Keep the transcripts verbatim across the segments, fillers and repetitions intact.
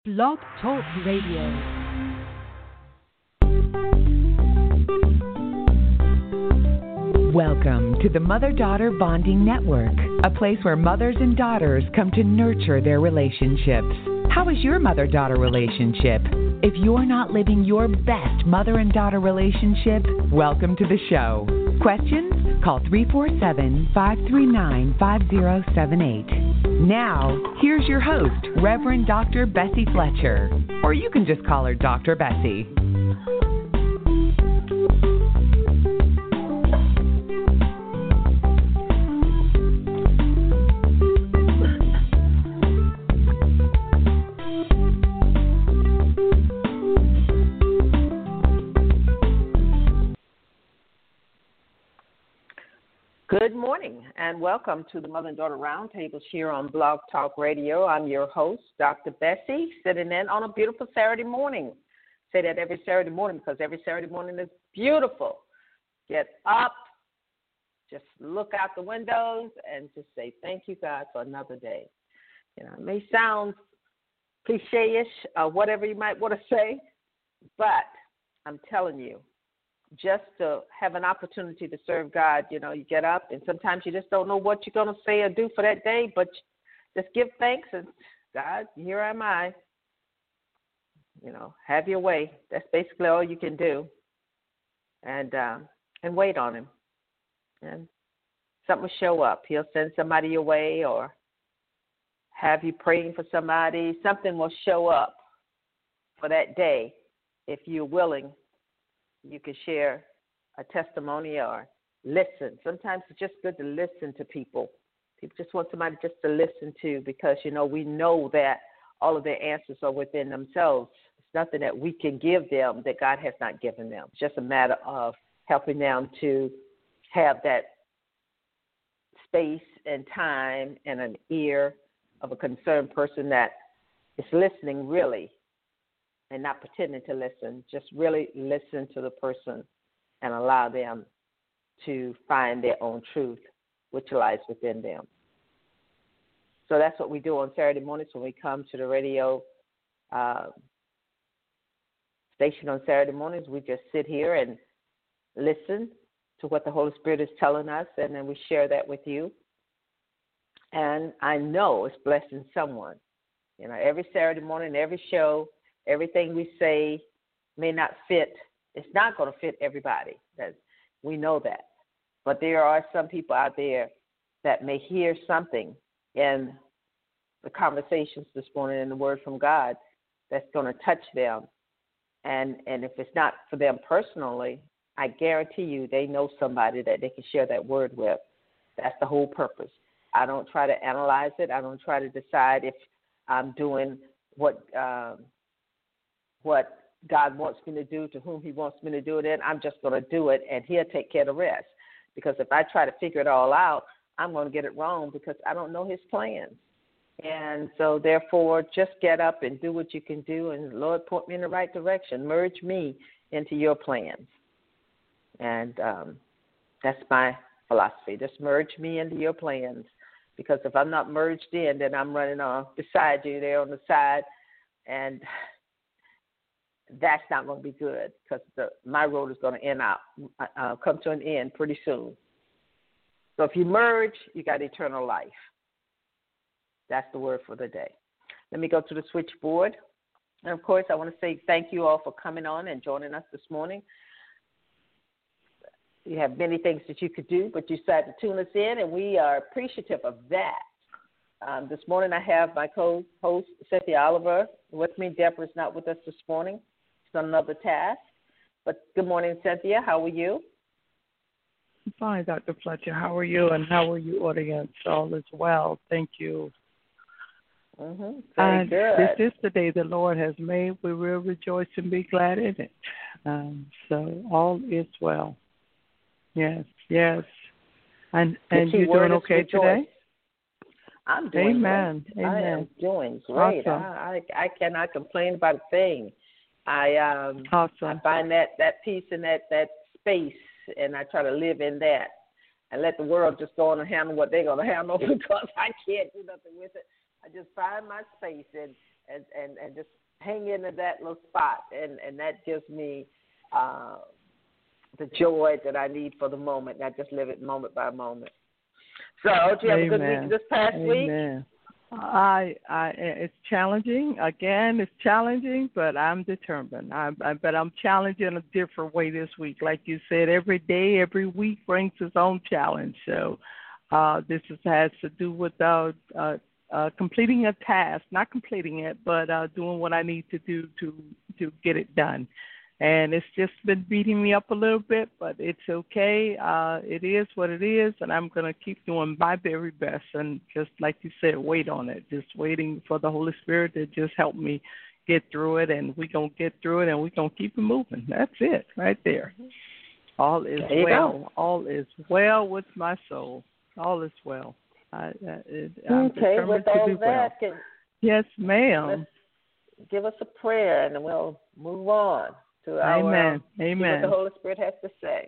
Blog Talk Radio. Welcome to the Mother-Daughter Bonding Network, a place where mothers and daughters come to nurture their relationships. How is your mother-daughter relationship? If you're not living your best mother and daughter relationship, welcome to the show. Questions? Call three four seven, five three nine, five zero seven eight. Now, here's your host, Reverend Doctor Bessie Fletcher. Or you can just call her Doctor Bessie. Good morning and welcome to the Mother and Daughter Roundtables here on Blog Talk Radio. I'm your host, Doctor Bessie, sitting in on a beautiful Saturday morning. Say that every Saturday morning because every Saturday morning is beautiful. Get up, just look out the windows and just say thank you, God, for another day. You know, it may sound cliche-ish or whatever you might want to say, but I'm telling you, just to have an opportunity to serve God, you know, you get up and sometimes you just don't know what you're going to say or do for that day, but just give thanks and God, here am I. You know, have your way. That's basically all you can do. And uh, and wait on him. And something will show up. He'll send somebody your way or have you praying for somebody. Something will show up for that day if you're willing. You can share a testimony or listen. Sometimes it's just good to listen to people. People just want somebody just to listen to because, you know, we know that all of their answers are within themselves. It's nothing that we can give them that God has not given them. It's just a matter of helping them to have that space and time and an ear of a concerned person that is listening really. And not pretending to listen, just really listen to the person and allow them to find their own truth, which lies within them. So that's what we do on Saturday mornings when we come to the radio uh, station on Saturday mornings. We just sit here and listen to what the Holy Spirit is telling us, and then we share that with you. And I know it's blessing someone. You know, every Saturday morning, every show, everything we say may not fit. It's not going to fit everybody. That we know that. But there are some people out there that may hear something in the conversations this morning in the Word from God that's going to touch them. And and if it's not for them personally, I guarantee you they know somebody that they can share that word with. That's the whole purpose. I don't try to analyze it. I don't try to decide if I'm doing what um, what God wants me to do, to whom he wants me to do it in. I'm just going to do it, and he'll take care of the rest. Because if I try to figure it all out, I'm going to get it wrong because I don't know his plans. And so, therefore, just get up and do what you can do, and, Lord, point me in the right direction. Merge me into your plans. And um, that's my philosophy. Just merge me into your plans. Because if I'm not merged in, then I'm running on beside you there on the side, and that's not going to be good because the, my road is going to end out, uh, come to an end pretty soon. So if you merge, you got eternal life. That's the word for the day. Let me go to the switchboard. And, of course, I want to say thank you all for coming on and joining us this morning. You have many things that you could do, but you decided to tune us in, and we are appreciative of that. Um, this morning I have my co-host, Cynthia Oliver, with me. Deborah's not with us this morning. On another task. But good morning, Cynthia. How are you? I'm fine, Doctor Fletcher. How are you? And how are you, audience? All is well. Thank you. Mm-hmm. Very and good. This is the day the Lord has made. We will rejoice and be glad in it. Um, so all is well. Yes, yes. And and you doing okay rejoice. Today? I'm doing Amen. great. Amen. I am doing great. Awesome. I, I I cannot complain about a thing. I um awesome. I find that, that peace in that, that space, and I try to live in that and let the world just go on and handle what they're going to handle because I can't do nothing with it. I just find my space and, and, and, and just hang into that little spot, and, and that gives me uh, the joy that I need for the moment, not just live it moment by moment. So, did you have Amen. a good week this past Amen. week? I, I, it's challenging. Again, it's challenging, but I'm determined. I, I, but I'm challenged in a different way this week. Like you said, every day, every week brings its own challenge. So uh, this is, has to do with uh, uh, uh, completing a task, not completing it, but uh, doing what I need to do to to get it done. And it's just been beating me up a little bit, but it's okay. Uh, it is what it is, and I'm going to keep doing my very best. And just like you said, wait on it. Just waiting for the Holy Spirit to just help me get through it, and we're going to get through it, and we're going to keep it moving. That's it right there. All is there well. Go. All is well with my soul. All is well. I, I, I'm okay, determined with to all be that, well. can, Yes, ma'am. give us a prayer, and we'll move on. To our, Amen. uh, Amen. See what the Holy Spirit has to say.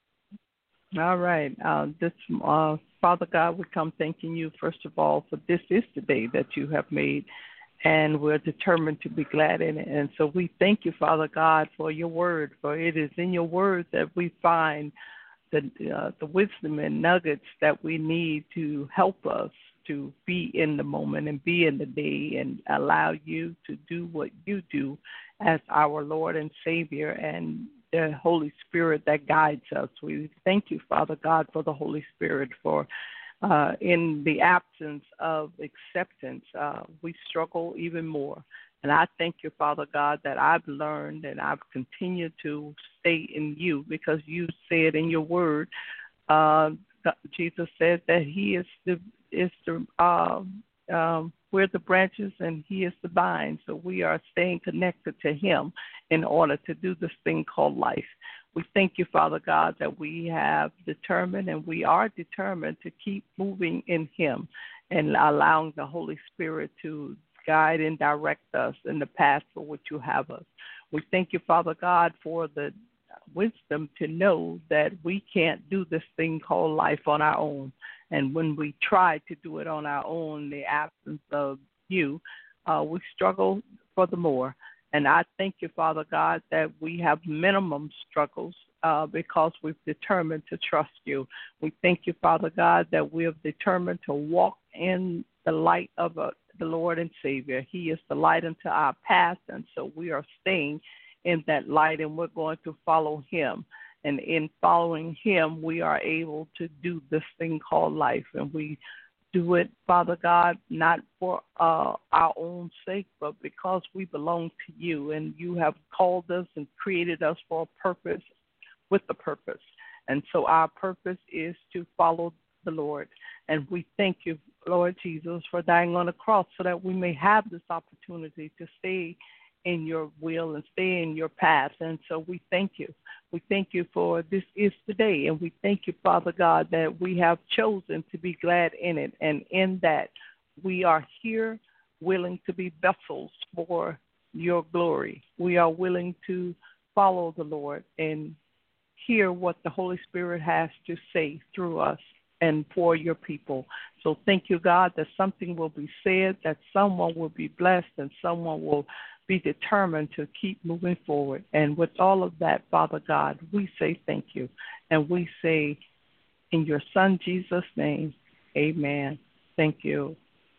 All right. Uh, this, uh, Father God, we come thanking you, first of all, for this is the day that you have made, and we're determined to be glad in it. And so we thank you, Father God, for your word, for it is in your word that we find the, uh, the wisdom and nuggets that we need to help us to be in the moment and be in the day and allow you to do what you do as our Lord and Savior and the Holy Spirit that guides us. We thank you, Father God, for the Holy Spirit, for uh, in the absence of acceptance, uh, we struggle even more. And I thank you, Father God, that I've learned and I've continued to stay in you because you said in your word, uh, Jesus said that he is the is the uh, um, we're the branches and he is the vine. So we are staying connected to him in order to do this thing called life. We thank you, Father God, that we have determined and we are determined to keep moving in him and allowing the Holy Spirit to guide and direct us in the path for which you have us. We thank you, Father God, for the wisdom to know that we can't do this thing called life on our own. And when we try to do it on our own, the absence of you, uh, we struggle for the more. And I thank you, Father God, that we have minimum struggles uh, because we've determined to trust you. We thank you, Father God, that we have determined to walk in the light of uh, the Lord and Savior. He is the light unto our path, and so we are staying in that light, and we're going to follow him. And in following him, we are able to do this thing called life. And we do it, Father God, not for uh, our own sake, but because we belong to you. And you have called us and created us for a purpose, with a purpose. And so our purpose is to follow the Lord. And we thank you, Lord Jesus, for dying on the cross so that we may have this opportunity to stay in your will and stay in your path. And so we thank you. We thank you for this is the day. And we thank you, Father God, that we have chosen to be glad in it. And in that we are here willing to be vessels for your glory. We are willing to follow the Lord and hear what the Holy Spirit has to say through us and for your people. So thank you, God, that something will be said, that someone will be blessed, and someone will be determined to keep moving forward. And with all of that, Father God, we say thank you. And we say in your Son, Jesus' name, amen. Thank you.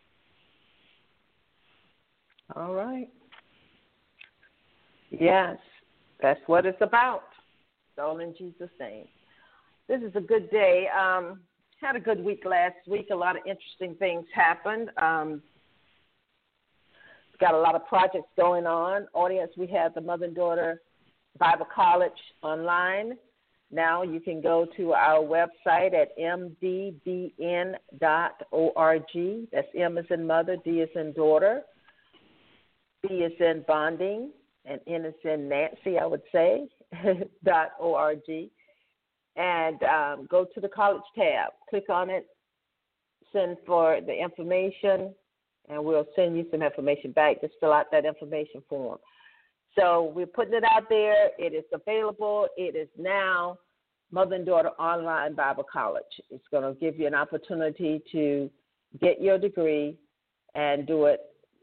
All right. Yes, that's what it's about. It's all in Jesus' name. This is a good day. Um, had a good week last week. A lot of interesting things happened. Um, got a lot of projects going on. Audience, we have the Mother and Daughter Bible College online. Now you can go to our website at m d b n dot org. That's M as in mother, D as in daughter, B as in bonding, and N as in Nancy, I would say, dot org. And um, go to the college tab. Click on it, send for the information, and we'll send you some information back. Just fill out that information form. So we're putting it out there. It is available. It is now Mother and Daughter Online Bible College. It's going to give you an opportunity to get your degree and do it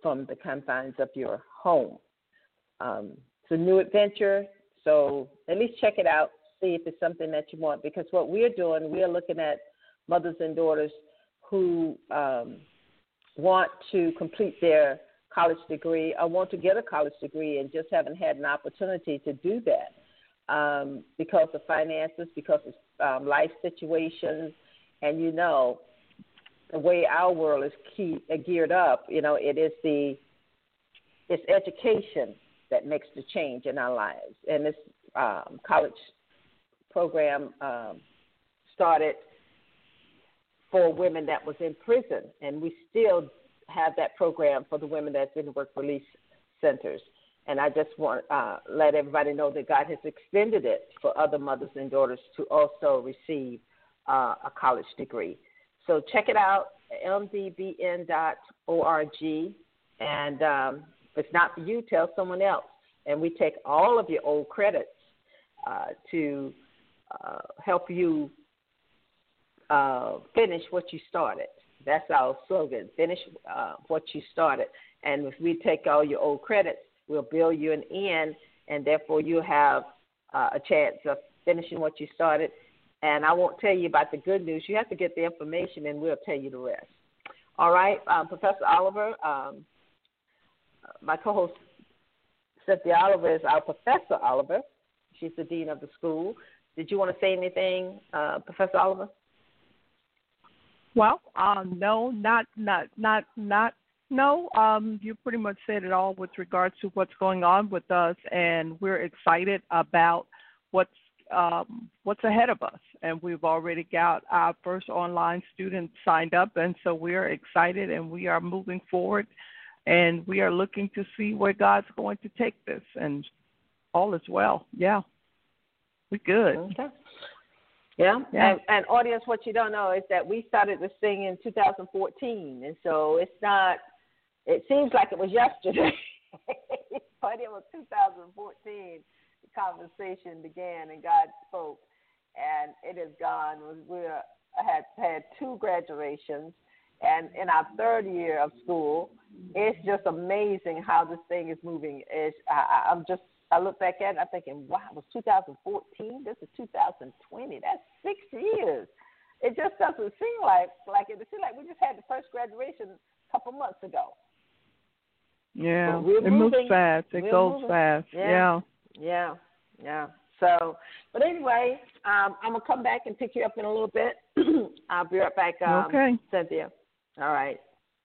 from the confines of your home. Um, it's a new adventure, so at least check it out, see if it's something that you want, because what we're doing, we're looking at mothers and daughters who um, want to complete their college degree or want to get a college degree and just haven't had an opportunity to do that um, because of finances, because of um, life situations. And, you know, the way our world is key, uh, geared up, you know, it is the it's education that makes the change in our lives. And this um, college program um, started for women that was in prison, and we still have that program for the women that's in work release centers. And I just want to uh, let everybody know that God has extended it for other mothers and daughters to also receive uh, a college degree. So check it out, m d b n dot org. And um, if it's not for you, tell someone else. And we take all of your old credits uh, to uh, help you uh, finish what you started. That's our slogan, finish uh, what you started. And if we take all your old credits, we'll bill you an end, and therefore you'll have uh, a chance of finishing what you started. And I won't tell you about the good news. You have to get the information, and we'll tell you the rest. All right, um, Professor Oliver, um, my co-host Cynthia Oliver is our Professor Oliver. She's the dean of the school. Did you want to say anything, uh, Professor Oliver? Well, um, no, not, not, not, not, no. Um, you pretty much said it all with regards to what's going on with us, and we're excited about what's um, what's ahead of us. And we've already got our first online student signed up, and so we are excited, and we are moving forward, and we are looking to see where God's going to take this, and all is well. Yeah, we're good. Okay. Yeah, yeah. And, and audience, what you don't know is that we started this thing in two thousand fourteen, and so it's not, it seems like it was yesterday, but it was two thousand fourteen, the conversation began and God spoke, and it has gone, we had had two graduations, and in our third year of school, it's just amazing how this thing is moving. It's, I, I'm just, I look back at it, I'm thinking, wow, it was two thousand fourteen. This is two thousand twenty. That's six years. It just doesn't seem like like it. It seems like we just had the first graduation a couple months ago. Yeah, it moving. moves fast. It we're goes moving. fast. Yeah. yeah, yeah, yeah. So, but anyway, um, I'm gonna come back and pick you up in a little bit. I'll be right back, um, okay. Cynthia. All right.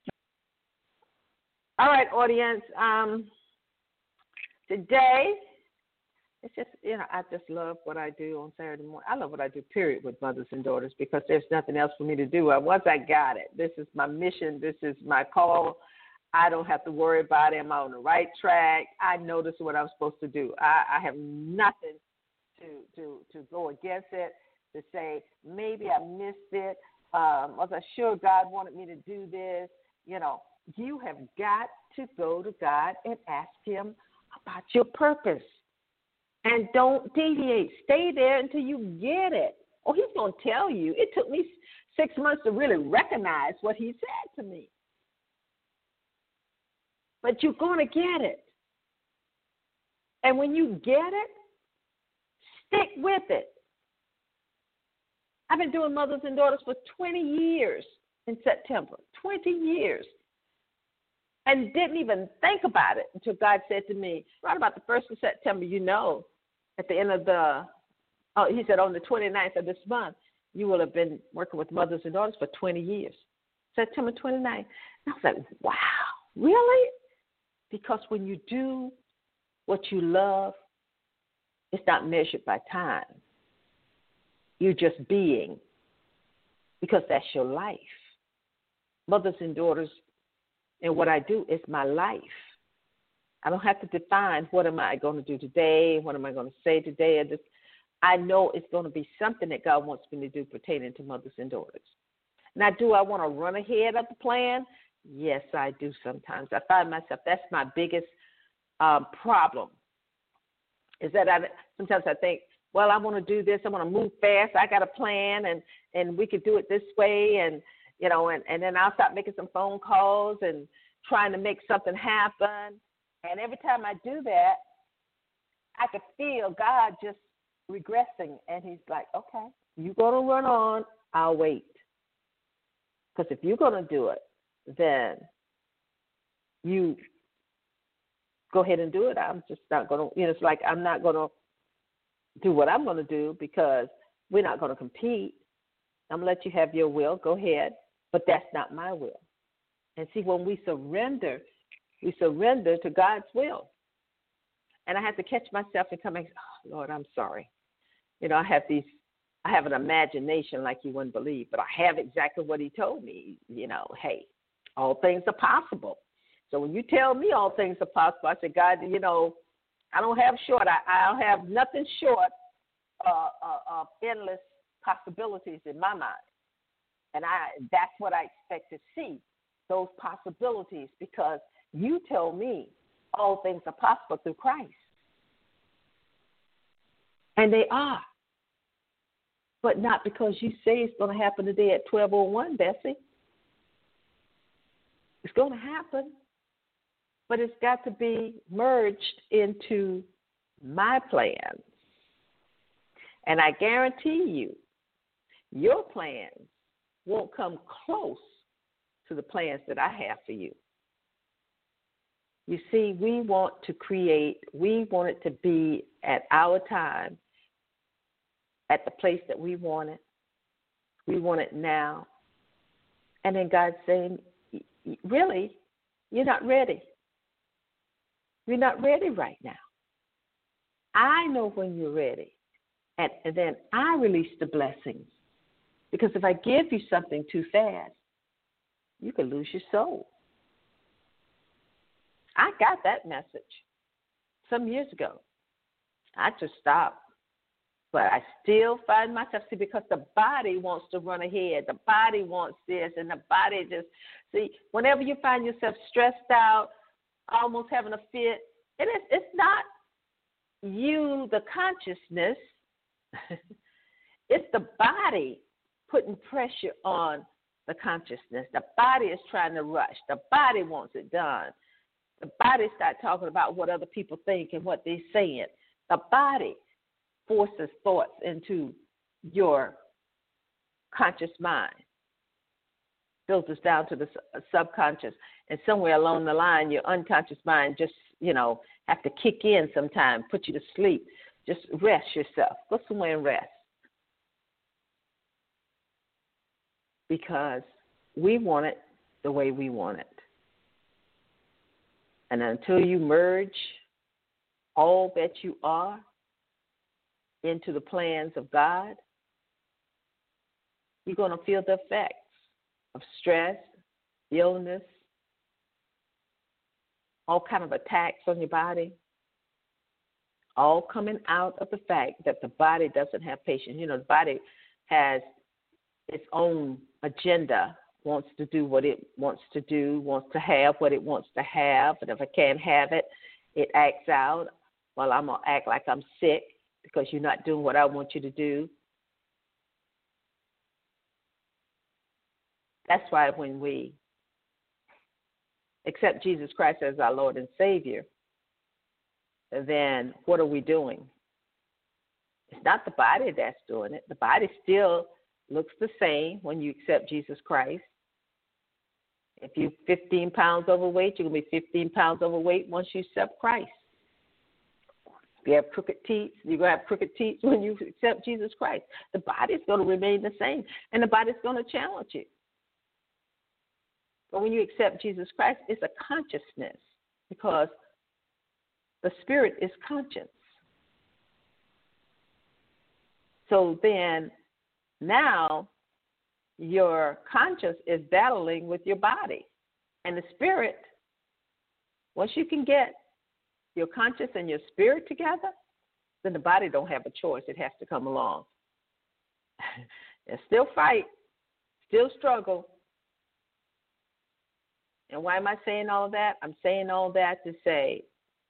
All right, audience. Um, Today, it's just, you know, I just love what I do on Saturday morning. I love what I do, period, with mothers and daughters, because there's nothing else for me to do. Once I got it, this is my mission. This is my call. I don't have to worry about it. Am I on the right track? I know this is what I'm supposed to do. I, I have nothing to, to, to go against it, to say maybe I missed it. Um, was I sure God wanted me to do this? You know, you have got to go to God and ask him about your purpose, and don't deviate. Stay there until you get it. Oh, he's going to tell you. It took me six months to really recognize what he said to me. But you're going to get it. And when you get it, stick with it. I've been doing Mothers and Daughters for twenty years in September, twenty years. And didn't even think about it until God said to me, right about the first of September, you know, at the end of the, oh, he said on the twenty-ninth of this month, you will have been working with mothers and daughters for twenty years. September twenty-ninth. And I was like, wow, really? Because when you do what you love, it's not measured by time. You're just being, because that's your life. Mothers and daughters, and what I do is my life. I don't have to define what am I going to do today, what am I going to say today. I, just, I know it's going to be something that God wants me to do pertaining to mothers and daughters. Now, do I want to run ahead of the plan? Yes, I do sometimes. I find myself, that's my biggest um, problem, is that I sometimes I think, well, I want to do this. I want to move fast. I got a plan, and, and we could do it this way, and you know, and, and then I'll start making some phone calls and trying to make something happen. And every time I do that, I could feel God just regressing. And he's like, okay, you're going to run on, I'll wait. Because if you're going to do it, then you go ahead and do it. I'm just not going to, you know, it's like I'm not going to do what I'm going to do because we're not going to compete. I'm going to let you have your will. Go ahead. But that's not my will. And see, when we surrender, we surrender to God's will. And I have to catch myself and come and say, oh, Lord, I'm sorry. You know, I have these, I have an imagination like you wouldn't believe, but I have exactly what he told me. You know, hey, all things are possible. So when you tell me all things are possible, I say, God, you know, I don't have short. I, I don't have nothing short uh, uh, of endless possibilities in my mind. And I that's what I expect to see, those possibilities, because you tell me all things are possible through Christ. And they are. But not because you say it's going to happen today at twelve oh one, Bessie. It's going to happen. But it's got to be merged into my plans. And I guarantee you, your plans won't come close to the plans that I have for you. You see, we want to create, we want it to be at our time, at the place that we want it. We want it now. And then God's saying, really, you're not ready. You're not ready right now. I know when you're ready. And, and then I release the blessings. Because if I give you something too fast, you could lose your soul. I got that message some years ago. I just stopped. But I still find myself, see, because the body wants to run ahead. The body wants this, and the body just, see, whenever you find yourself stressed out, almost having a fit, it is, it's not you, the consciousness. It's the body putting pressure on the consciousness. The body is trying to rush. The body wants it done. The body starts talking about what other people think and what they're saying. The body forces thoughts into your conscious mind, filters down to the subconscious, and somewhere along the line, your unconscious mind just, you know, have to kick in sometime, put you to sleep. Just rest yourself. Go somewhere and rest. Because we want it the way we want it. And until you merge all that you are into the plans of God, you're going to feel the effects of stress, illness, all kind of attacks on your body, all coming out of the fact that the body doesn't have patience. You know, the body has its own agenda, wants to do what it wants to do, wants to have what it wants to have, and if it can't have it, it acts out. Well, I'm going to act like I'm sick because you're not doing what I want you to do. That's why when we accept Jesus Christ as our Lord and Savior, then what are we doing? It's not the body that's doing it. The body still looks the same when you accept Jesus Christ. If you're fifteen pounds overweight, you're going to be fifteen pounds overweight once you accept Christ. If you have crooked teeth, you're going to have crooked teeth when you accept Jesus Christ. The body's going to remain the same, and the body's going to challenge you. But when you accept Jesus Christ, it's a consciousness because the spirit is conscience. So then now your conscience is battling with your body. And the spirit, once you can get your conscience and your spirit together, then the body don't have a choice. It has to come along. And still fight, still struggle. And why am I saying all that? I'm saying all that to say,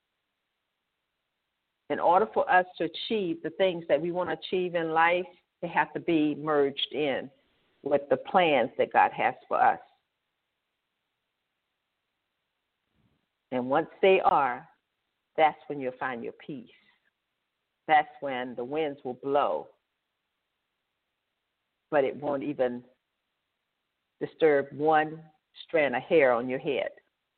in order for us to achieve the things that we want to achieve in life, they have to be merged in with the plans that God has for us. And once they are, that's when you'll find your peace. That's when the winds will blow, but it won't even disturb one strand of hair on your head.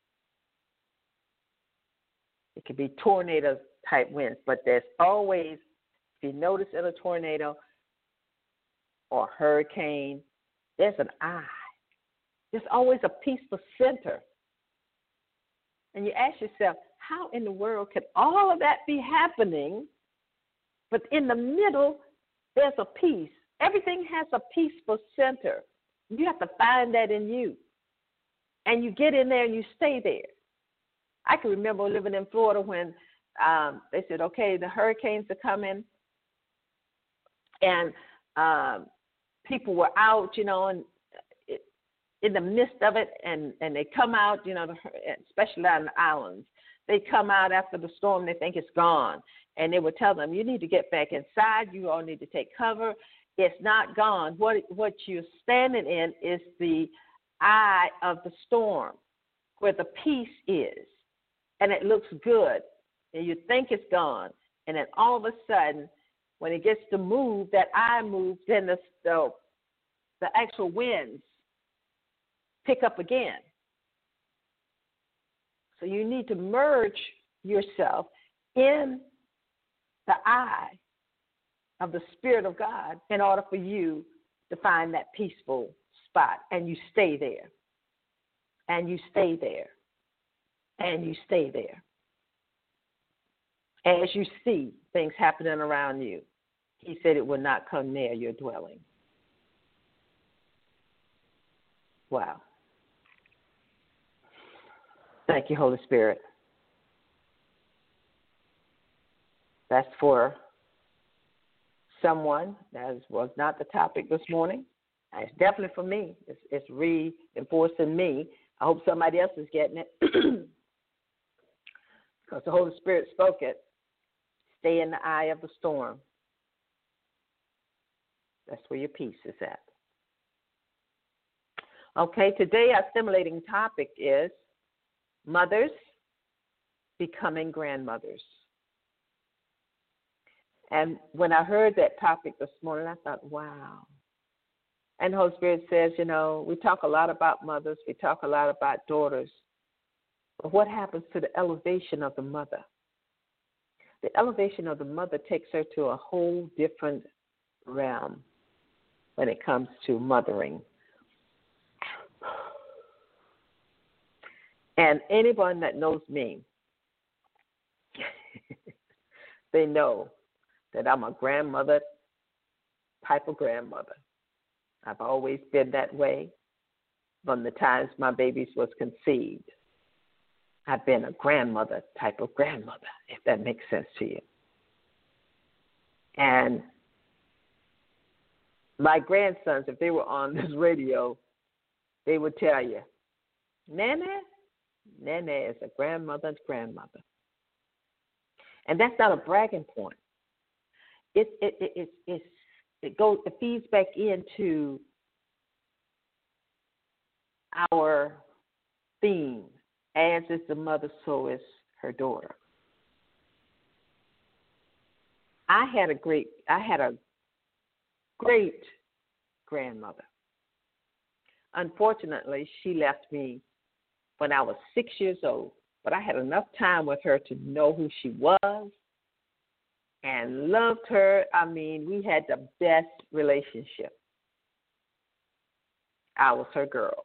It could be tornado-type winds, but there's always, if you notice in a tornado or hurricane, there's an eye. There's always a peaceful center. And you ask yourself, how in the world could all of that be happening, but in the middle, there's a peace. Everything has a peaceful center. You have to find that in you. And you get in there and you stay there. I can remember living in Florida when um, they said, okay, the hurricanes are coming. And um, people were out, you know, and it, in the midst of it, and, and they come out, you know, the, especially on the islands. They come out after the storm, they think it's gone. And they would tell them, you need to get back inside. You all need to take cover. It's not gone. What what you're standing in is the eye of the storm, where the peace is, and it looks good, and you think it's gone, and then all of a sudden, when it gets to move, that eye moves, then the the, the actual winds pick up again. So you need to merge yourself in the eye of the Spirit of God in order for you to find that peaceful spot. And you stay there. And you stay there. And you stay there. As you see things happening around you, he said it will not come near your dwelling. Wow. Thank you, Holy Spirit. That's for someone. That was not the topic this morning. It's definitely for me. It's, it's reinforcing me. I hope somebody else is getting it. Because the Holy Spirit spoke it. Stay in the eye of the storm. That's where your peace is at. Okay, today our stimulating topic is mothers becoming grandmothers. And when I heard that topic this morning, I thought, wow. And the Holy Spirit says, you know, we talk a lot about mothers. We talk a lot about daughters. But what happens to the elevation of the mother? The elevation of the mother takes her to a whole different realm when it comes to mothering. And anyone that knows me, they know that I'm a grandmother type of grandmother. I've always been that way from the times my babies was conceived. I've been a grandmother type of grandmother, if that makes sense to you. And my grandsons, if they were on this radio, they would tell you, Nene, Nene is a grandmother's grandmother. And that's not a bragging point. It it it it it, it goes it feeds back into our theme. As is the mother, so is her daughter. I had a great I had a great grandmother. Unfortunately, she left me when I was six years old, but I had enough time with her to know who she was and loved her. I mean, we had the best relationship. I was her girl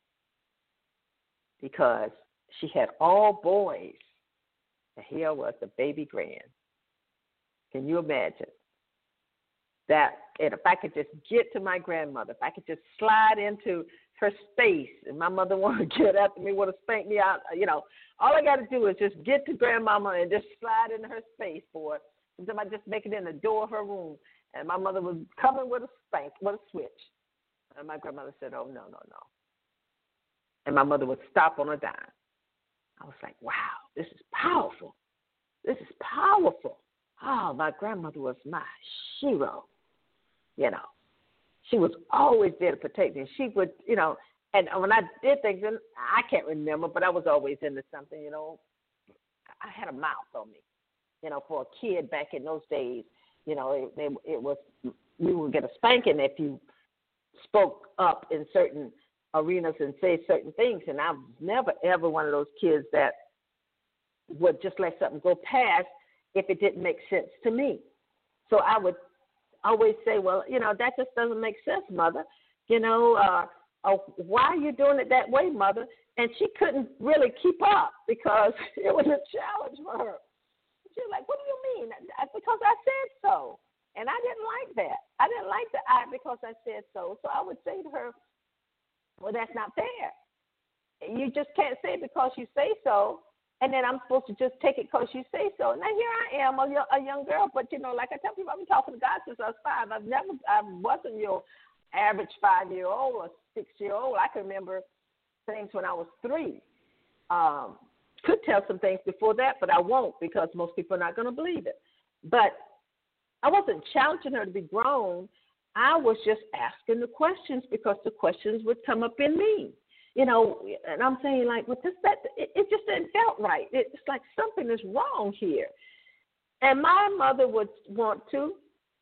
because she had all boys, and here was the baby grand. Can you imagine? That, and if I could just get to my grandmother, if I could just slide into her space, and my mother wanted to get after me, want to spank me out, you know, all I got to do is just get to grandmama and just slide into her space, boy. Sometimes I just make it in the door of her room, and my mother was coming with a spank, with a switch. And my grandmother said, oh, no, no, no. And my mother would stop on a dime. I was like, wow, this is powerful. This is powerful. Oh, my grandmother was my hero. You know, she was always there to protect me. She would, you know, And when I did things, and I can't remember, but I was always into something, you know. I had a mouth on me, you know, for a kid back in those days. You know, it, it, it was, we would get a spanking if you spoke up in certain arenas and say certain things. And I was never, ever one of those kids that would just let something go past if it didn't make sense to me. So I would always say, well, you know, that just doesn't make sense, Mother. You know, uh, oh, why are you doing it that way, Mother? And she couldn't really keep up because it was a challenge for her. She was like, what do you mean? Because I said so. And I didn't like that. I didn't like the I because I said so. So I would say to her, well, that's not fair. You just can't say it because you say so. And then I'm supposed to just take it because you say so. Now, here I am, a young, a young girl. But, you know, like I tell people, I've been talking to God since I was five. I've never, I wasn't your average five-year-old or six-year-old. I can remember things when I was three. Um, could tell some things before that, but I won't because most people are not going to believe it. But I wasn't challenging her to be grown. I was just asking the questions because the questions would come up in me. You know, and I'm saying, like, well, this, that, it, it just didn't felt right. It's like something is wrong here. And my mother would want to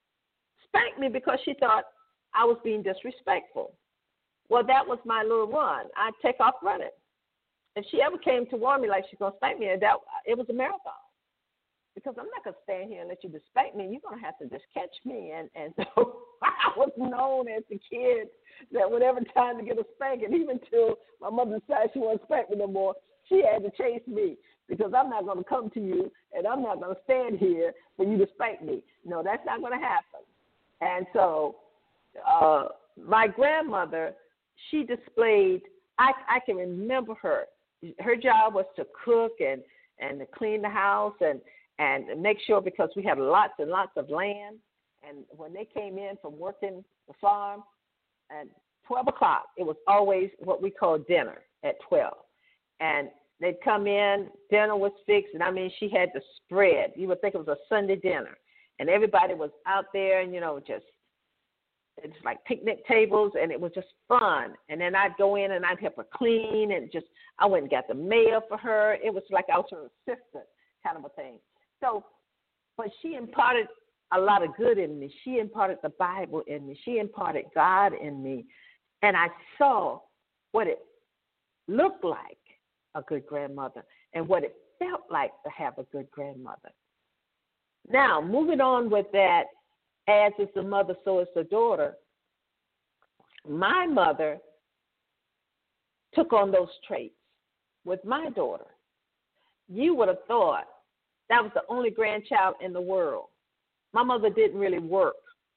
spank me because she thought I was being disrespectful. Well, that was my little one. I'd take off running. If she ever came to warn me like she's going to spank me, that, it was a marathon. Because I'm not going to stand here and let you just spank me. You're going to have to just catch me. And, and so I was known as the kid that whenever time to get a spanking, even till my mother decided she wasn't spank me no more, she had to chase me because I'm not going to come to you and I'm not going to stand here for you to spank me. No, that's not going to happen. And so uh, my grandmother, she displayed, I, I can remember her. Her job was to cook and, and to clean the house and, and make sure because we had lots and lots of land. And when they came in from working the farm at twelve o'clock, it was always what we call dinner at twelve. And they'd come in, dinner was fixed, and I mean, she had the spread. You would think it was a Sunday dinner. And everybody was out there and, you know, just, it's like picnic tables, and it was just fun. And then I'd go in and I'd help her clean and just, I went and got the mail for her. It was like I was her assistant kind of a thing. So, but she imparted a lot of good in me. She imparted the Bible in me. She imparted God in me. And I saw what it looked like a good grandmother and what it felt like to have a good grandmother. Now, moving on with that, as is the mother, so is the daughter, my mother took on those traits with my daughter. You would have thought that was the only grandchild in the world. My mother didn't really work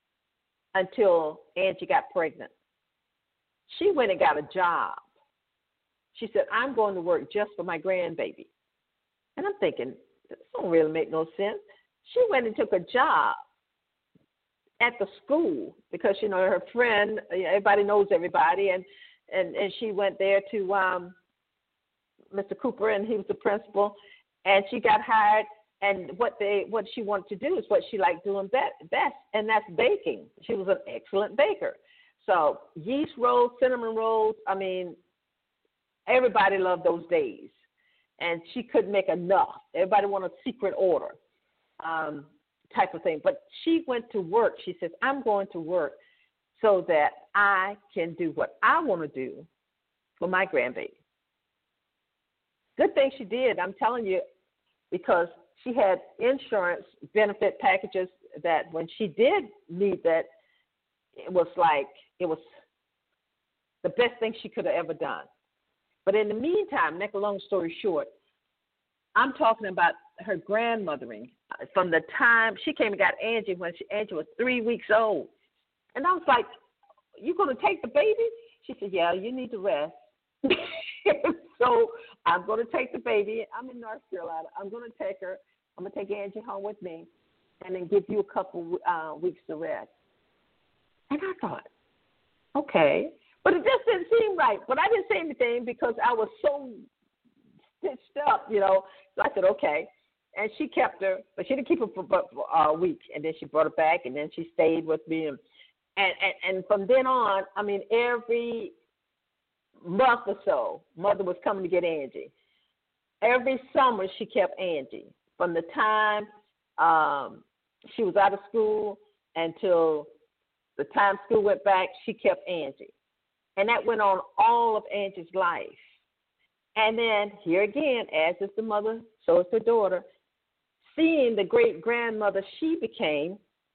until Angie got pregnant. She went and got a job. She said, I'm going to work just for my grandbaby. And I'm thinking, this don't really make no sense. She went and took a job at the school because, you know, her friend, everybody knows everybody, and, and, and she went there to um, Mister Cooper, and he was the principal, and she got hired. And what they, what she wanted to do is what she liked doing best, and that's baking. She was an excellent baker. So yeast rolls, cinnamon rolls, I mean, everybody loved those days. And she couldn't make enough. Everybody wanted a secret order um, type of thing. But she went to work. She says, I'm going to work so that I can do what I want to do for my grandbaby. Good thing she did, I'm telling you, because she had insurance benefit packages that when she did need that, it was like, it was the best thing she could have ever done. But in the meantime, make a long story short, I'm talking about her grandmothering from the time she came and got Angie when she, Angie was three weeks old. And I was like, you going to take the baby? She said, yeah, you need to rest. So I'm going to take the baby. I'm in North Carolina. I'm going to take her. I'm going to take Angie home with me and then give you a couple uh, weeks to rest. And I thought, okay. But it just didn't seem right. But I didn't say anything because I was so stitched up, you know. So I said, okay. And she kept her, but she didn't keep her for, for a week. And then she brought her back, and then she stayed with me. And, and, and from then on, I mean, every month or so, Mother was coming to get Angie. Every summer she kept Angie. From the time um, she was out of school until the time school went back, she kept Angie. And that went on all of Angie's life. And then here again, as is the mother, so is the daughter, seeing the great-grandmother she became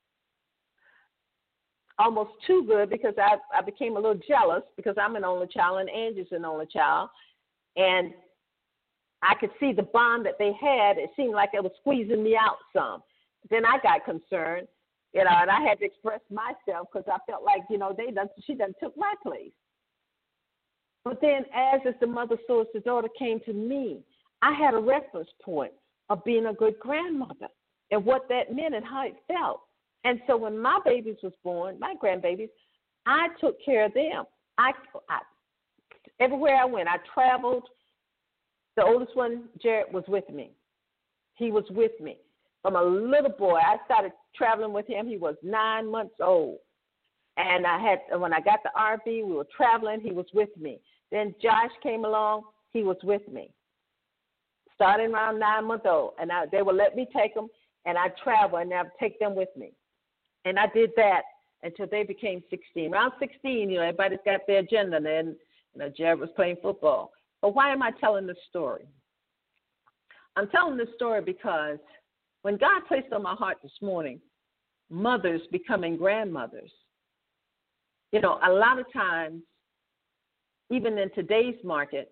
almost too good, because I, I became a little jealous because I'm an only child and Angie's an only child. And I could see the bond that they had. It seemed like it was squeezing me out some. Then I got concerned, you know, and I had to express myself because I felt like, you know, they done, she done took my place. But then as as the mother, so as the daughter came to me, I had a reference point of being a good grandmother and what that meant and how it felt. And so when my babies was born, my grandbabies, I took care of them. I, I everywhere I went, I traveled. The oldest one, Jared, was with me. He was with me. From a little boy, I started traveling with him. He was nine months old. And I had when I got the R V, we were traveling. He was with me. Then Josh came along. He was with me. Starting around nine months old. And I, they would let me take them, and I'd travel, and I'd take them with me. And I did that until they became sixteen. Around sixteen, you know, everybody's got their agenda. And then, you know, Jared was playing football. But why am I telling this story? I'm telling this story because when God placed on my heart this morning, mothers becoming grandmothers, you know, a lot of times, even in today's market,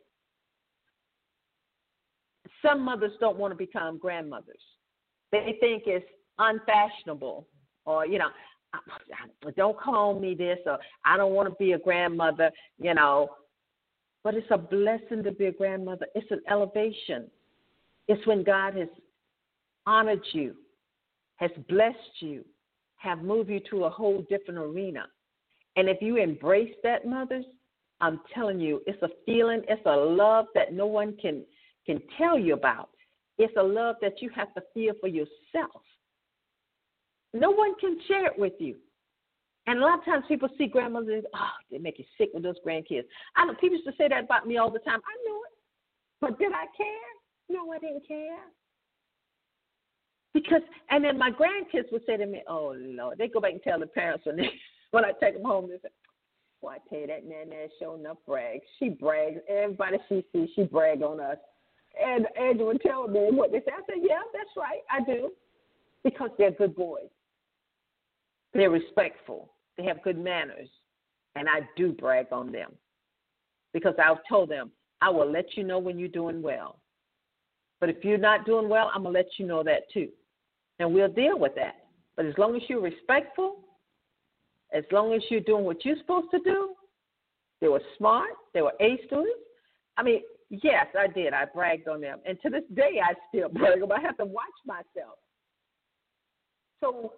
some mothers don't want to become grandmothers. They think it's unfashionable, or, you know, don't call me this, or I don't want to be a grandmother, you know. But it's a blessing to be a grandmother. It's an elevation. It's when God has honored you, has blessed you, have moved you to a whole different arena. And if you embrace that, mothers, I'm telling you, it's a feeling, it's a love that no one can, can tell you about. It's a love that you have to feel for yourself. No one can share it with you. And a lot of times people see grandmothers and, oh, they make you sick with those grandkids. I know people used to say that about me all the time. I knew it. But did I care? No, I didn't care. Because, and then my grandkids would say to me, oh, Lord. They go back and tell the parents when, they, when I take them home, they say, well, I tell you, that Nana sure enough brags. She brags. Everybody she sees, she brag on us. And Angela would tell me what they say. I said, yeah, that's right, I do. Because they're good boys. They're respectful. They have good manners, and I do brag on them because I've told them, I will let you know when you're doing well. But if you're not doing well, I'm going to let you know that too, and we'll deal with that. But as long as you're respectful, as long as you're doing what you're supposed to do, they were smart, they were A students. I mean, yes, I did. I bragged on them, and to this day, I still brag on them. I have to watch myself. So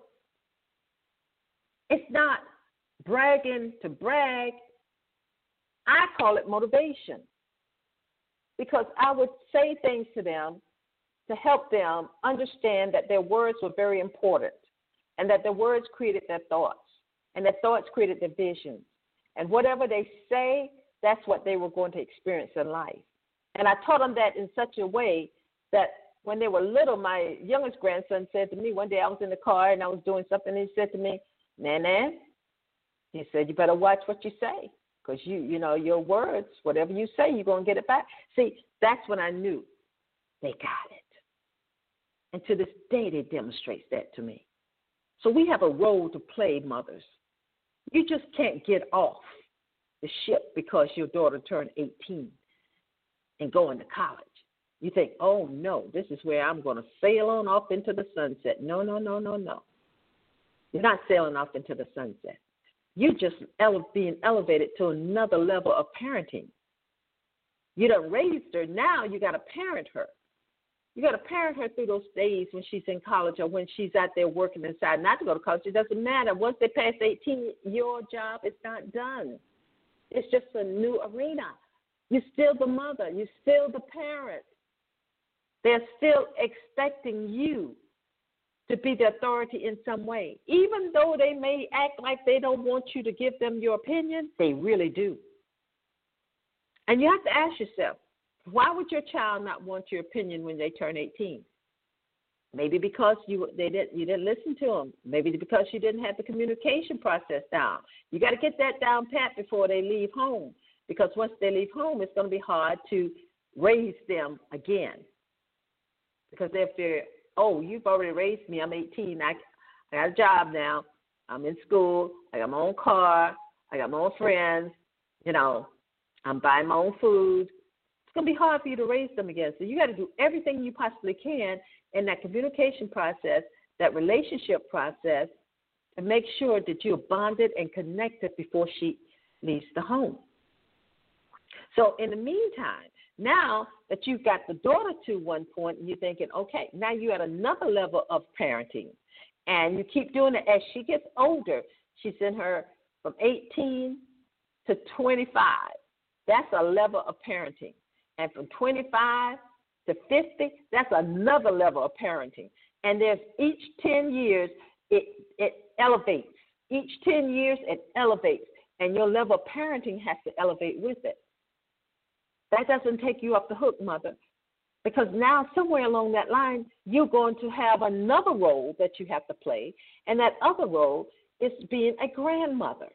it's not bragging to brag. I call it motivation because I would say things to them to help them understand that their words were very important and that their words created their thoughts and their thoughts created their visions. And whatever they say, that's what they were going to experience in life. And I taught them that in such a way that when they were little, my youngest grandson said to me, one day I was in the car and I was doing something, and he said to me, Nana, he said, you better watch what you say because, you you know, your words, whatever you say, you're going to get it back. See, that's when I knew they got it. And to this day, they demonstrate that to me. So we have a role to play, mothers. You just can't get off the ship because your daughter turned eighteen and go into college. You think, oh, no, this is where I'm going to sail on off into the sunset. No, no, no, no, no. You're not sailing off into the sunset. You're just ele- being elevated to another level of parenting. You done raised her. Now you got to parent her. You got to parent her through those days when she's in college or when she's out there working inside. Not to go to college. It doesn't matter. Once they pass eighteen, your job is not done. It's just a new arena. You're still the mother. You're still the parent. They're still expecting you to be the authority in some way. Even though they may act like they don't want you to give them your opinion, they really do. And you have to ask yourself, why would your child not want your opinion when they turn eighteen? Maybe because you they didn't you didn't listen to them. Maybe because you didn't have the communication process down. You got to get that down pat before they leave home, because once they leave home, it's going to be hard to raise them again. Because if they're, oh, you've already raised me, I'm eighteen, I, I got a job now, I'm in school, I got my own car, I got my own friends, you know, I'm buying my own food. It's going to be hard for you to raise them again. So you got to do everything you possibly can in that communication process, that relationship process, and make sure that you're bonded and connected before she leaves the home. So in the meantime, now that you've got the daughter to one point, and you're thinking, okay, now you're at another level of parenting, and you keep doing it as she gets older. She's in her from eighteen to twenty-five. That's a level of parenting. And from twenty-five to fifty, that's another level of parenting. And there's each ten years, it, it elevates. Each ten years, it elevates. And your level of parenting has to elevate with it. That doesn't take you off the hook, mother, because now somewhere along that line, you're going to have another role that you have to play, and that other role is being a grandmother.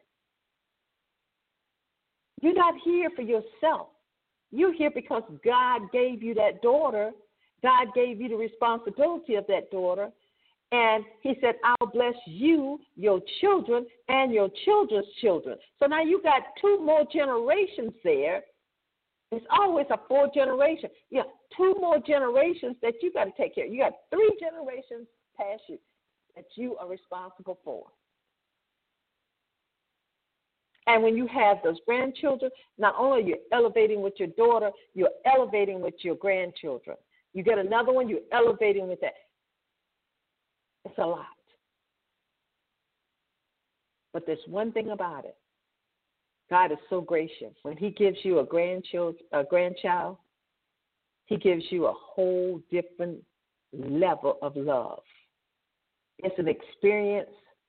You're not here for yourself. You're here because God gave you that daughter. God gave you the responsibility of that daughter, and he said, I'll bless you, your children, and your children's children. So now you got two more generations there. It's always a four generation. Yeah, two more generations that you got to take care of. You got three generations past you that you are responsible for. And when you have those grandchildren, not only are you elevating with your daughter, you're elevating with your grandchildren. You get another one, you're elevating with that. It's a lot. But there's one thing about it. God is so gracious. When he gives you a grandchild, a grandchild, he gives you a whole different level of love. It's an experience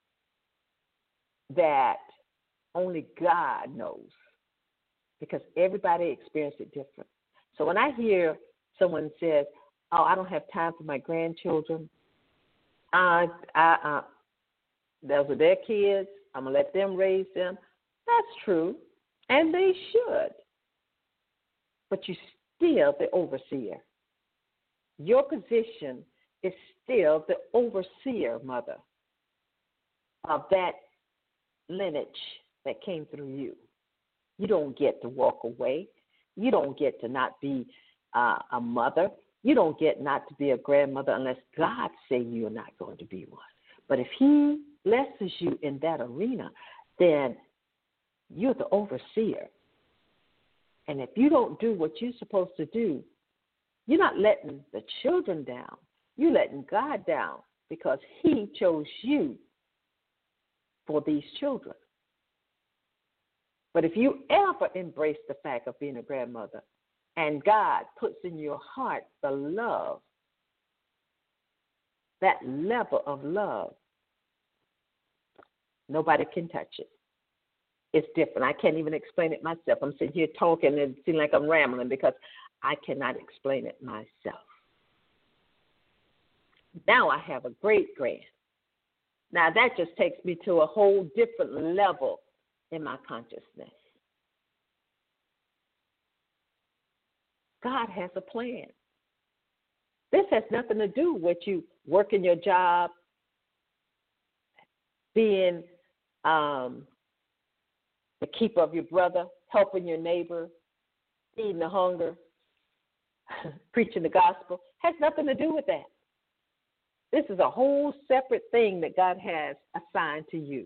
that only God knows, because everybody experiences it different. So when I hear someone says, oh, I don't have time for my grandchildren, uh, I, uh, those are their kids, I'm going to let them raise them. That's true, and they should. But you're still the overseer. Your position is still the overseer, mother, of that lineage that came through you. You don't get to walk away. You don't get to not be uh, a mother. You don't get not to be a grandmother unless God say you're not going to be one. But if he blesses you in that arena, then you're the overseer. And if you don't do what you're supposed to do, you're not letting the children down. You're letting God down, because he chose you for these children. But if you ever embrace the fact of being a grandmother, and God puts in your heart the love, that level of love, nobody can touch it. It's different. I can't even explain it myself. I'm sitting here talking and it seems like I'm rambling because I cannot explain it myself. Now I have a great grand. Now that just takes me to a whole different level in my consciousness. God has a plan. This has nothing to do with you working your job, being um, the keeper of your brother, helping your neighbor, feeding the hunger, preaching the gospel. Has nothing to do with that. This is a whole separate thing that God has assigned to you.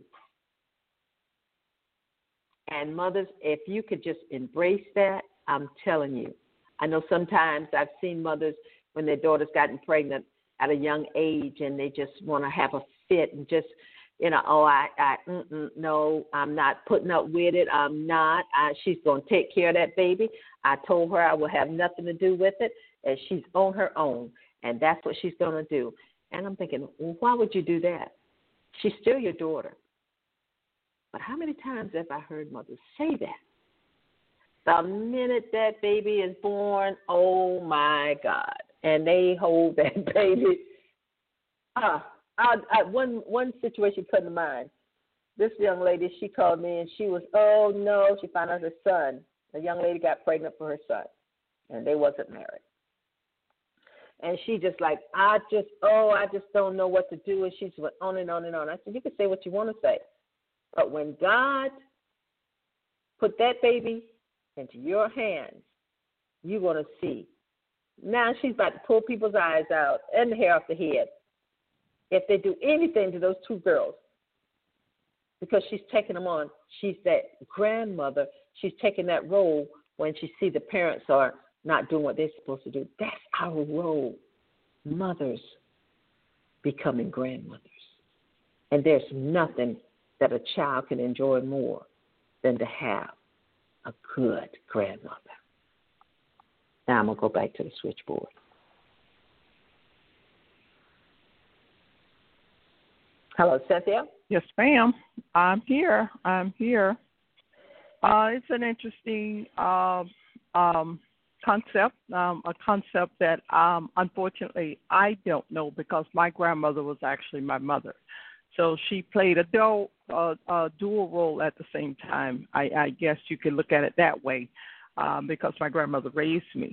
And mothers, if you could just embrace that, I'm telling you. I know sometimes I've seen mothers when their daughter's gotten pregnant at a young age and they just want to have a fit and just, you know, oh, I, I, mm-mm, no, I'm not putting up with it. I'm not. I, she's going to take care of that baby. I told her I will have nothing to do with it, and she's on her own, and that's what she's going to do. And I'm thinking, well, why would you do that? She's still your daughter. But how many times have I heard mothers say that? The minute that baby is born, oh my God, and they hold that baby. Ah, I, I, one one situation put in mind. This young lady, she called me and she was, oh no, she found out her son. The young lady got pregnant for her son, and they wasn't married. And she just like, I just, oh, I just don't know what to do. And she just went on and on and on. I said, you can say what you want to say, but when God put that baby into your hands, you're going to see. Now she's about to pull people's eyes out and the hair off the head if they do anything to those two girls, because she's taking them on. She's that grandmother. She's taking that role when she sees the parents are not doing what they're supposed to do. That's our role, mothers becoming grandmothers. And there's nothing that a child can enjoy more than to have a good grandmother. Now I'm going to go back to the switchboard. Hello, Cynthia? Yes, ma'am. I'm here. I'm here. Uh, it's an interesting uh, um, concept, um, a concept that um, unfortunately I don't know because my grandmother was actually my mother. So she played a dual, uh, a dual role at the same time. I, I guess you could look at it that way um, because my grandmother raised me.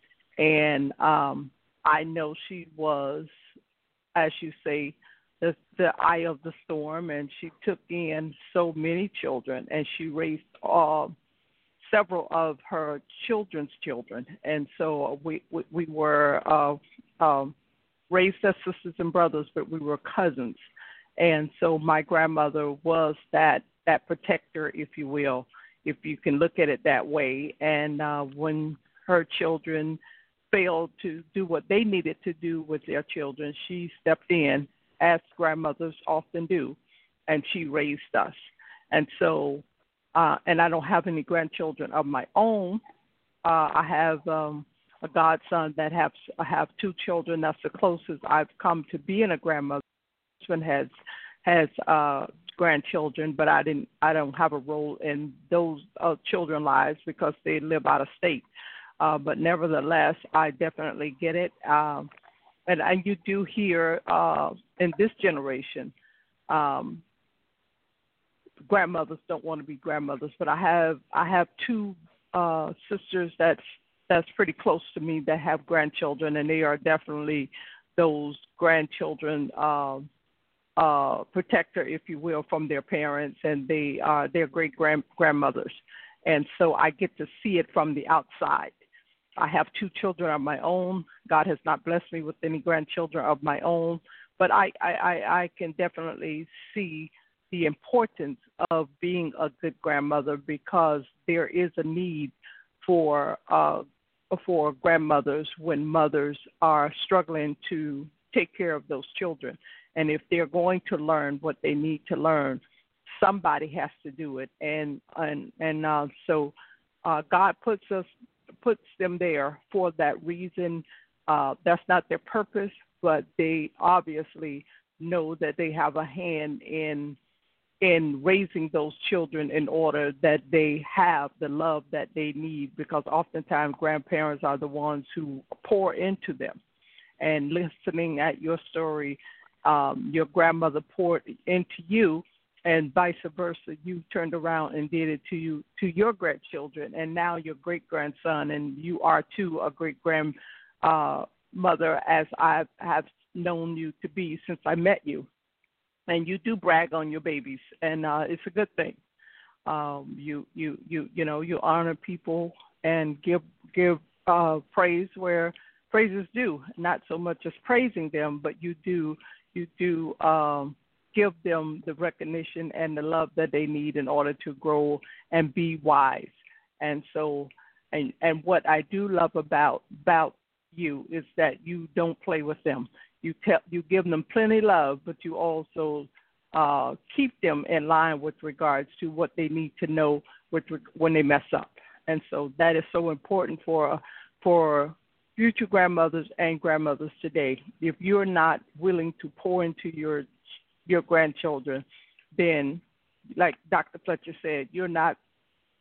And um, I know she was, as you say, the, the eye of the storm, and she took in so many children, and she raised uh, several of her children's children. And so we, we, we were uh, um, raised as sisters and brothers, but we were cousins. And so my grandmother was that, that protector, if you will, if you can look at it that way. And uh, when her children failed to do what they needed to do with their children, she stepped in, as grandmothers often do, and she raised us. And so, uh, and I don't have any grandchildren of my own. Uh, I have um, a godson that has, I have two children. That's the closest I've come to being a grandmother. Has has uh, grandchildren, but I didn't. I don't have a role in those uh, children's lives because they live out of state. Uh, but nevertheless, I definitely get it, um, and, and you do hear uh, in this generation, um, grandmothers don't want to be grandmothers. But I have I have two uh, sisters that's that's pretty close to me that have grandchildren, and they are definitely those grandchildren. Uh, Uh, protector, if you will, from their parents, and they are their great grand grandmothers, and so I get to see it from the outside. I have two children of my own. God has not blessed me with any grandchildren of my own, but I, I, I can definitely see the importance of being a good grandmother because there is a need for uh, for grandmothers when mothers are struggling to take care of those children. And if they're going to learn what they need to learn, somebody has to do it. And and and uh, so uh, God puts us puts them there for that reason. Uh, that's not their purpose, but they obviously know that they have a hand in in raising those children in order that they have the love that they need. Because oftentimes grandparents are the ones who pour into them. And listening at your story. Um, your grandmother poured into you, and vice versa. You turned around and did it to you to your grandchildren, and now your great grandson, and you are too a great grandmother, uh, as I have known you to be since I met you. And you do brag on your babies, and uh, it's a good thing. Um, you you you you know you honor people and give give uh, praise where praise is due. Not so much as praising them, but you do. You do um, give them the recognition and the love that they need in order to grow and be wise. And so, and, and what I do love about about you is that you don't play with them. You tell, you give them plenty of love, but you also uh, keep them in line with regards to what they need to know with, when they mess up. And so that is so important for for. future grandmothers and grandmothers today. If you're not willing to pour into your your grandchildren, then, like Doctor Fletcher said, you're not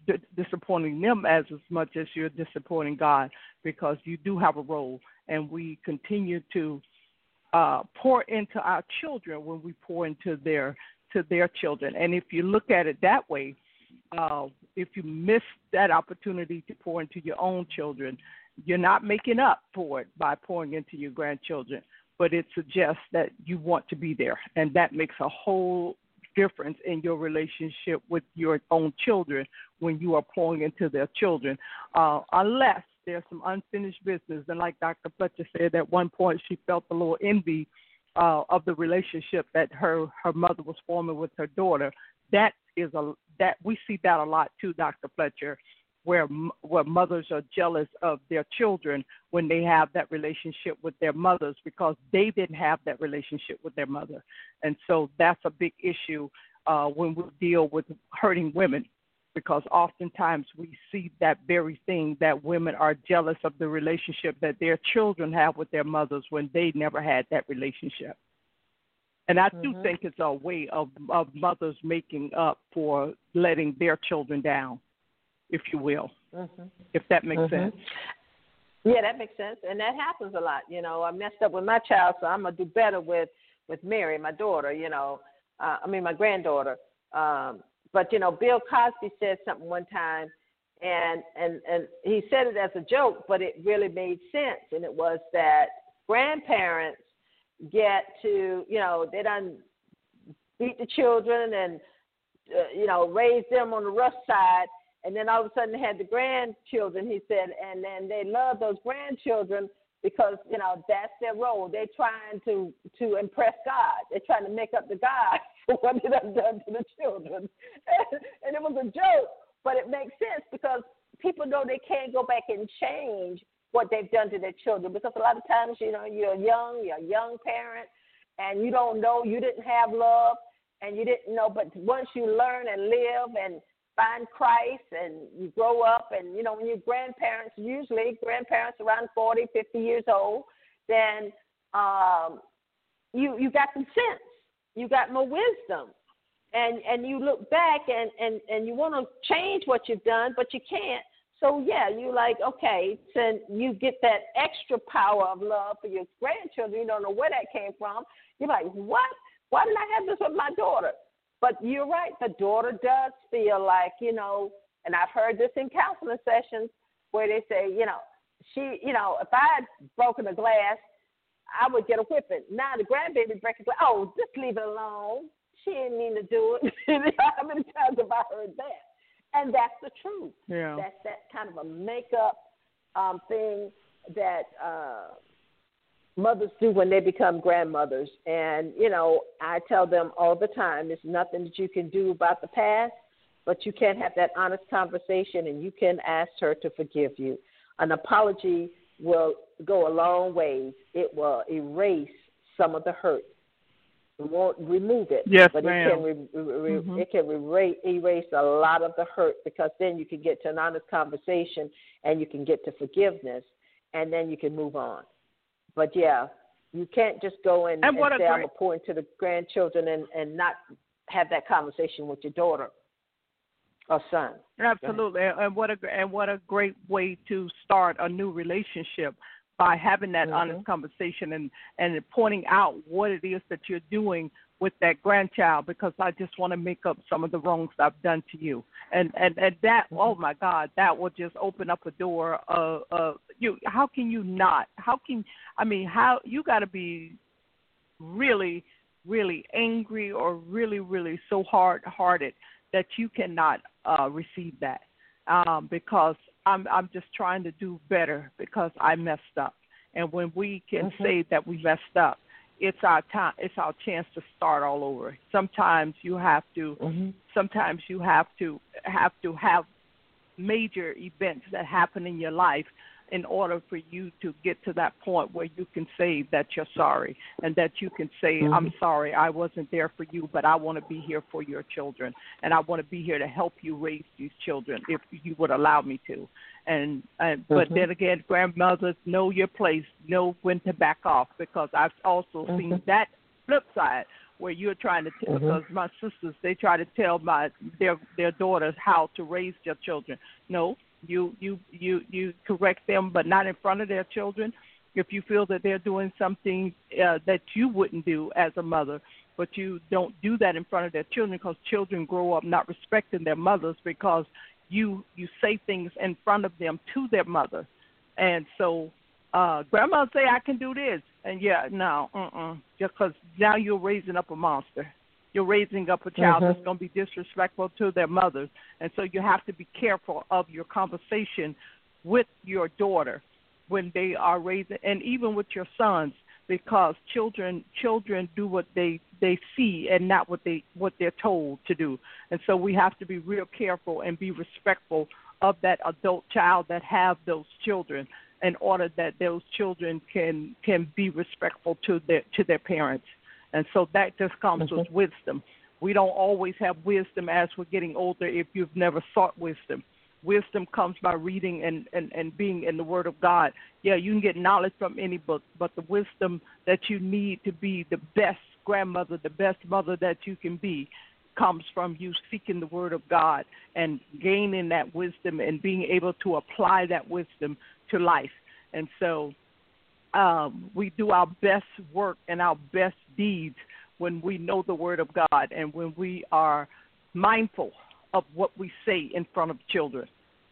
d- disappointing them as, as much as you're disappointing God, because you do have a role, and we continue to uh, pour into our children when we pour into their to their children. And if you look at it that way, uh, if you miss that opportunity to pour into your own children, you're not making up for it by pouring into your grandchildren, but it suggests that you want to be there, and that makes a whole difference in your relationship with your own children when you are pouring into their children, uh, unless there's some unfinished business. And like Doctor Fletcher said, at one point she felt a little envy uh, of the relationship that her, her mother was forming with her daughter. That is a that we see that a lot too, Doctor Fletcher, where where mothers are jealous of their children when they have that relationship with their mothers, because they didn't have that relationship with their mother. And so that's a big issue uh, when we deal with hurting women, because oftentimes we see that very thing, that women are jealous of the relationship that their children have with their mothers when they never had that relationship. And I do mm-hmm. think it's a way of, of mothers making up for letting their children down, if you will, mm-hmm. if that makes mm-hmm. sense. Yeah, that makes sense. And that happens a lot. You know, I messed up with my child, so I'm going to do better with, with Mary, my daughter, you know, uh, I mean, my granddaughter. Um, but, you know, Bill Cosby said something one time, and, and, and he said it as a joke, but it really made sense. And it was that grandparents get to, you know, they done beat the children and, uh, you know, raise them on the rough side. And then all of a sudden they had the grandchildren, he said, and then they love those grandchildren because, you know, that's their role. They're trying to, to impress God. They're trying to make up to God for what they done done to the children. And, and it was a joke, but it makes sense because people know they can't go back and change what they've done to their children, because a lot of times, you know, you're young, you're a young parent, and you don't know, you didn't have love, and you didn't know, but once you learn and live and find Christ and you grow up, and, you know, when you're grandparents, usually grandparents around forty, fifty years old, then um, you you got some sense. You got more wisdom. And and you look back and, and, and you want to change what you've done, but you can't. So, yeah, you like, okay, so you get that extra power of love for your grandchildren. You don't know where that came from. You're like, what? Why didn't I have this with my daughter? But you're right. The daughter does feel like, you know, and I've heard this in counseling sessions where they say, you know, she, you know, if I had broken a glass, I would get a whipping. Now the grandbaby breaks a glass. Oh, just leave it alone. She didn't mean to do it. How many times have I heard that? And that's the truth. Yeah. That's that kind of a makeup um, thing that uh, mothers do when they become grandmothers. And, you know, I tell them all the time, there's nothing that you can do about the past, but you can have that honest conversation and you can ask her to forgive you. An apology will go a long ways. It will erase some of the hurt. It won't remove it, yes, but ma'am. it can re- re- mm-hmm. it can erase, erase a lot of the hurt, because then you can get to an honest conversation and you can get to forgiveness, and then you can move on. But, yeah, you can't just go in and, and, and say, great- I'm going to pour into the grandchildren and, and not have that conversation with your daughter or son. Absolutely, and what a and what a great way to start a new relationship, by having that mm-hmm. honest conversation and, and pointing out what it is that you're doing with that grandchild, because I just want to make up some of the wrongs I've done to you. And and, and that, mm-hmm. oh, my God, that will just open up a door. Of, of you. How can you not? How can, I mean, how you got to be really, really angry or really, really so hard-hearted that you cannot uh, receive that, um, because I'm I'm just trying to do better because I messed up. And when we can mm-hmm. say that we messed up, it's our time. It's our chance to start all over. Sometimes you have to. Mm-hmm. Sometimes you have to have to have major events that happen in your life in order for you to get to that point where you can say that you're sorry, and that you can say, mm-hmm. I'm sorry, I wasn't there for you, but I want to be here for your children, and I want to be here to help you raise these children if you would allow me to. And, and mm-hmm. But then again, grandmothers, know your place, know when to back off, because I've also mm-hmm. seen that flip side where you're trying to tell, Mm-hmm. because my sisters, they try to tell my their their daughters how to raise their children. No, you you you you correct them, but not in front of their children. If you feel that they're doing something uh, that you wouldn't do as a mother, but you don't do that in front of their children, because children grow up not respecting their mothers because you you say things in front of them to their mother. And so uh, grandma say, I can do this. And, yeah, no, uh-uh, just because now you're raising up a monster. You're raising up a child Mm-hmm. that's going to be disrespectful to their mothers. And so you have to be careful of your conversation with your daughter when they are raising, and even with your sons, because children children do what they, they see and not what they what they're told to do. And so we have to be real careful and be respectful of that adult child that have those children, in order that those children can can be respectful to their to their parents. And so that just comes Mm-hmm. with wisdom. We don't always have wisdom as we're getting older if you've never sought wisdom. Wisdom comes by reading and, and, and being in the Word of God. Yeah, you can get knowledge from any book, but the wisdom that you need to be the best grandmother, the best mother that you can be, comes from you seeking the Word of God and gaining that wisdom and being able to apply that wisdom to life. And so um, we do our best work and our best deeds when we know the Word of God and when we are mindful of what we say in front of children.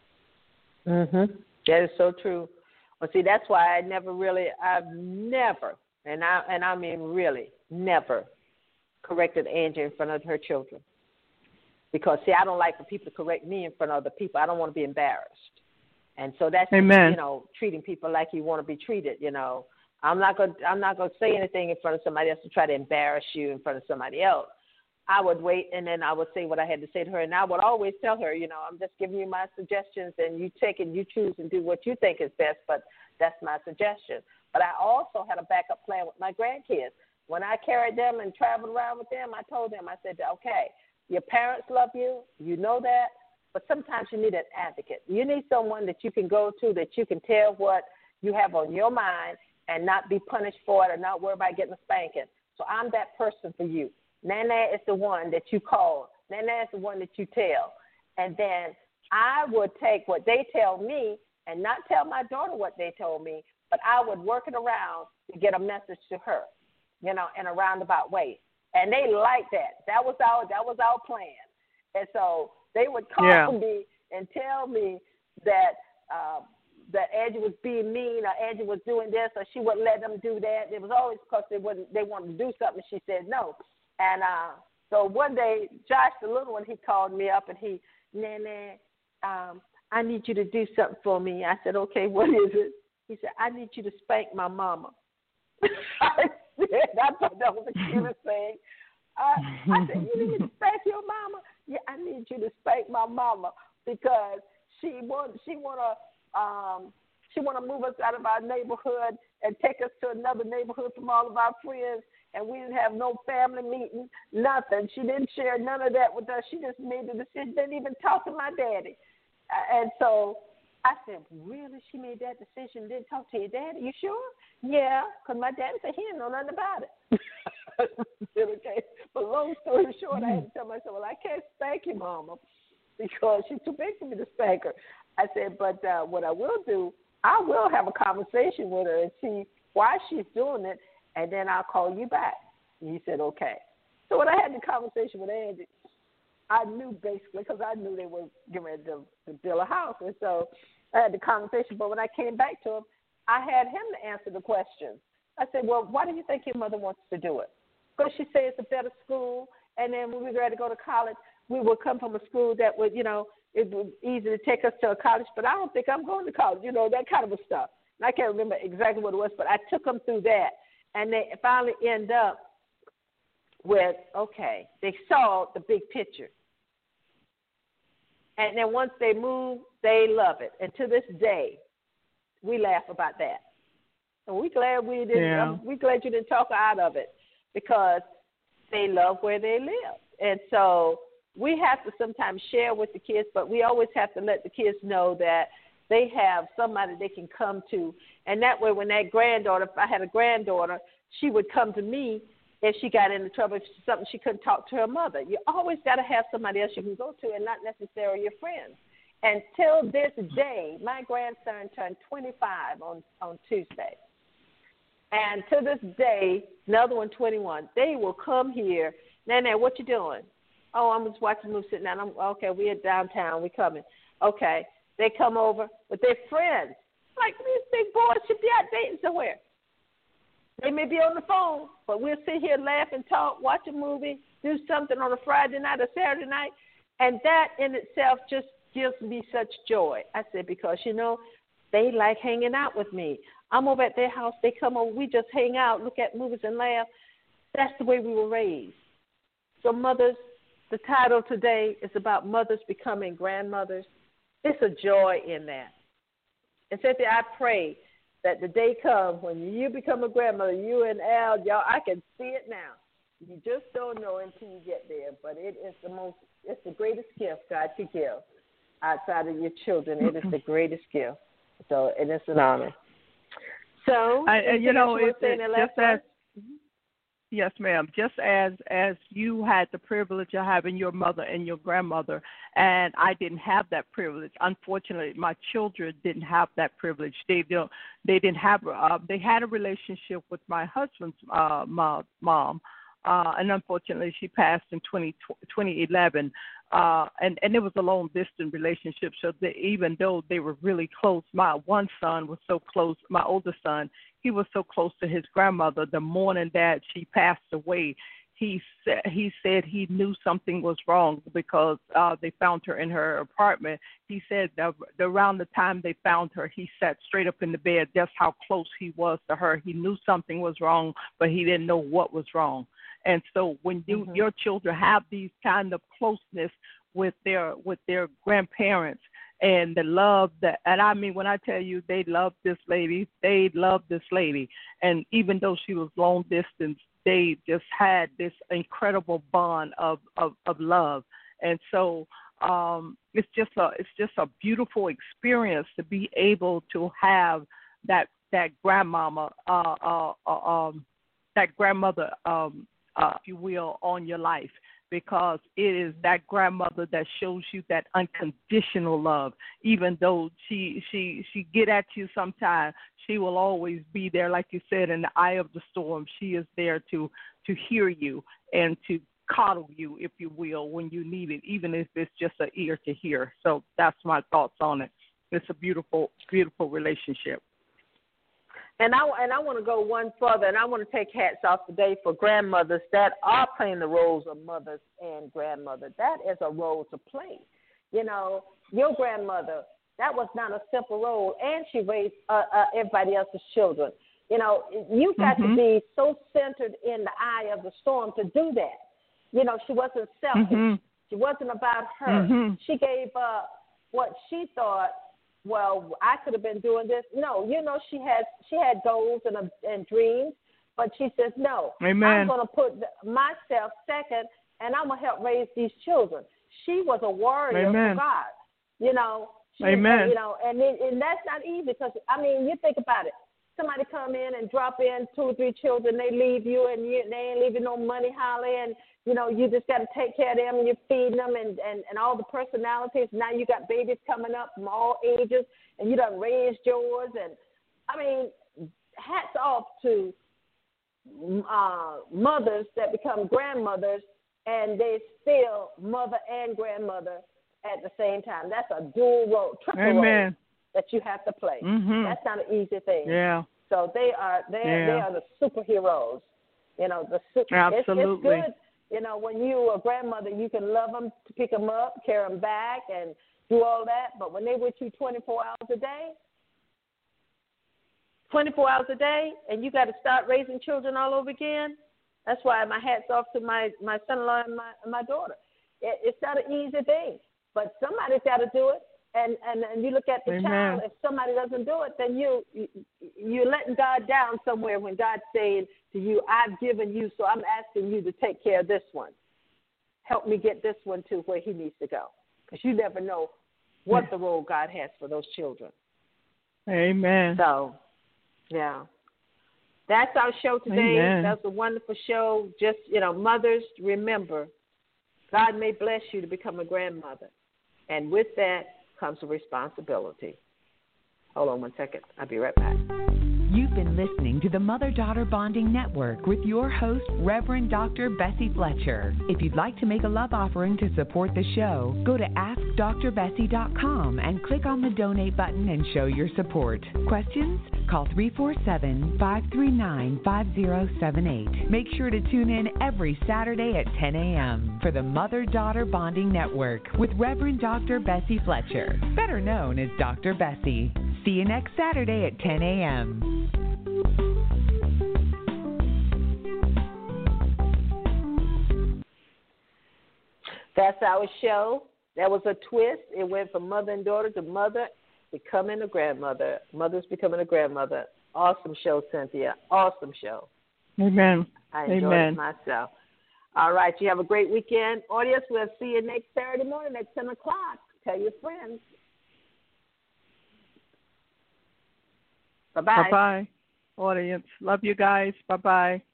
Mm-hmm. That is so true. Well, see, that's why I never really, I've never, and I and I mean really, never corrected Angie in front of her children. Because, see, I don't like for people to correct me in front of other people. I don't want to be embarrassed. And so that's, Amen. you know, treating people like you want to be treated, you know. I'm not going I'm not going to say anything in front of somebody else to try to embarrass you in front of somebody else. I would wait, and then I would say what I had to say to her. And I would always tell her, you know, I'm just giving you my suggestions, and you take and you choose and do what you think is best, but that's my suggestion. But I also had a backup plan with my grandkids. When I carried them and traveled around with them, I told them, I said, okay, your parents love you, you know that, but sometimes you need an advocate. You need someone that you can go to, that you can tell what you have on your mind and not be punished for it or not worry about getting a spanking. So I'm that person for you. Nana is the one that you call. Nana is the one that you tell. And then I would take what they tell me and not tell my daughter what they told me, but I would work it around to get a message to her, you know, in a roundabout way. And they liked that. That was our that was our plan. And so they would call Yeah. me and tell me that uh, that Angie was being mean or Angie was doing this or she wouldn't let them do that. It was always because they wouldn't they wanted to do something. She said no. And uh, so one day, Josh, the little one, he called me up and he, Nana, um, I need you to do something for me. I said, okay, what is it? He said, I need you to spank my mama. I said, I thought that was the cutest thing. Uh, I said, you need me to spank your mama? Yeah, I need you to spank my mama because she want she want to um, she want to move us out of our neighborhood and take us to another neighborhood from all of our friends. And we didn't have no family meeting, nothing. She didn't share none of that with us. She just made the decision, didn't even talk to my daddy. Uh, and so I said, really? She made that decision, didn't talk to your daddy? You sure? Yeah, because my daddy said he didn't know nothing about it. Okay. But long story short, I had to tell myself, well, I can't spank you, Mama, because she's too big for me to spank her. I said, but uh, what I will do, I will have a conversation with her and see why she's doing it, and then I'll call you back. And he said, okay. So when I had the conversation with Angie, I knew basically, because I knew they were getting ready to, to build a house. And so I had the conversation. But when I came back to him, I had him to answer the questions. I said, well, why do you think your mother wants to do it? Because she said it's a better school. And then when we were ready to go to college, we would come from a school that would, you know, it was easy to take us to a college. But I don't think I'm going to college, you know, that kind of a stuff. And I can't remember exactly what it was, but I took them through that. And they finally end up with, okay, they saw the big picture. And then once they move, they love it. And to this day, we laugh about that. And we're glad we didn't. Yeah. Um, we're glad you didn't talk out of it because they love where they live. And so we have to sometimes share with the kids, but we always have to let the kids know that they have somebody they can come to. And that way, when that granddaughter, if I had a granddaughter, she would come to me if she got into trouble, if something she couldn't talk to her mother. You always got to have somebody else you can go to and not necessarily your friends. Until this day, my grandson turned twenty-five on, on Tuesday. And to this day, another one, twenty-one, they will come here. Nana, what you doing? Oh, I'm just watching the movie sitting down. I'm, okay, we're downtown. We coming. Okay. They come over with their friends. Like, these big boys should be out dating somewhere. They may be on the phone, but we'll sit here, laugh and talk, watch a movie, do something on a Friday night or Saturday night, and that in itself just gives me such joy. I said, because, you know, they like hanging out with me. I'm over at their house. They come over. We just hang out, look at movies and laugh. That's the way we were raised. So mothers, the title today is about mothers becoming grandmothers. It's a joy in that. And Cynthia, I pray that the day comes when you become a grandmother, you and Al, y'all, I can see it now. You just don't know until you get there. But it is the most, it's the greatest gift God could give outside of your children. It is the greatest gift. So, and it's an honor. So, I, you know, it's it, just as, mm-hmm. Yes, ma'am. Just as as you had the privilege of having your mother and your grandmother, and I didn't have that privilege. Unfortunately, my children didn't have that privilege. They don't. They didn't have. Uh, they had a relationship with my husband's uh, mom, mom, uh, and unfortunately, she passed in twenty eleven. Uh, and and it was a long distance relationship. So they, even though they were really close, my one son was so close. My older son, he was so close to his grandmother. The morning that she passed away, he said he said he knew something was wrong because uh, they found her in her apartment. He said that around the time they found her, he sat straight up in the bed. That's how close he was to her. He knew something was wrong, but he didn't know what was wrong. And so when you, mm-hmm. your children have these kind of closeness with their with their grandparents and the love that, and I mean, when I tell you they love this lady, they love this lady. And even though she was long distance, they just had this incredible bond of, of, of love. And so um, it's just a it's just a beautiful experience to be able to have that that grandmama, uh, uh, uh, um, that grandmother. Um, Uh, if you will, on your life, because it is that grandmother that shows you that unconditional love. Even though she she she get at you sometimes, she will always be there, like you said, in the eye of the storm. She is there to to hear you and to coddle you, if you will, when you need it, even if it's just an ear to hear. So that's my thoughts on it. It's a beautiful, beautiful relationship. And I, and I want to go one further, and I want to take hats off today for grandmothers that are playing the roles of mothers and grandmothers. That is a role to play. You know, your grandmother, that was not a simple role, and she raised uh, uh, everybody else's children. You know, you got mm-hmm. to be so centered in the eye of the storm to do that. You know, she wasn't selfish. Mm-hmm. She wasn't about her. Mm-hmm. She gave up what she thought, well, I could have been doing this. No, you know, she had she had goals and uh, and dreams, but she says, no, Amen. I'm going to put myself second, and I'm going to help raise these children. She was a warrior Amen. for God, you know. She, Amen. You know, and it, and that's not easy because, I mean, you think about it. Somebody come in and drop in two or three children, they leave you, and you, they ain't leaving no money, Holly, and, you know, you just got to take care of them, and you're feeding them, and, and, and all the personalities. Now you got babies coming up from all ages, and you done raised yours. And, I mean, hats off to uh, mothers that become grandmothers, and they still mother and grandmother at the same time. That's a dual role, triple Amen. role that you have to play. Mm-hmm. That's not an easy thing. Yeah. So they are they yeah. they are the superheroes. You know, the Absolutely. It's, it's good. You know, when you a grandmother, you can love them, pick them up, carry them back, and do all that. But when they with you twenty-four hours a day, twenty-four hours a day, and you got to start raising children all over again. That's why my hat's off to my, my son-in-law and my and my daughter. It, it's not an easy thing, but somebody's got to do it. And, and and you look at the Amen. child. If somebody doesn't do it, then you, you you're letting God down somewhere. When God's saying to you, "I've given you, so I'm asking you to take care of this one. Help me get this one to where he needs to go." Because you never know what the role God has for those children. Amen. So, yeah. That's our show today. Amen. That's a wonderful show. Just, you know, mothers, remember, God may bless you to become a grandmother. And with that comes a responsibility. Hold on one second. I'll be right back. You've been listening to the Mother-Daughter Bonding Network with your host, Reverend Doctor Bessie Fletcher. If you'd like to make a love offering to support the show, go to ask dr bessie dot com and click on the donate button and show your support. Questions? Call three four seven, five three nine, five zero seven eight. Make sure to tune in every Saturday at ten a.m. for the Mother-Daughter Bonding Network with Reverend Doctor Bessie Fletcher, better known as Doctor Bessie. See you next Saturday at ten a.m. That's our show. That was a twist. It went from mother and daughter to mother becoming a grandmother. Mother's becoming a grandmother. Awesome show, Cynthia. Awesome show. Amen. I enjoyed Amen. it myself. All right. You have a great weekend. Audience, we'll see you next Saturday morning at ten o'clock. Tell your friends. Bye-bye. Bye-bye, audience. Love you guys. Bye-bye.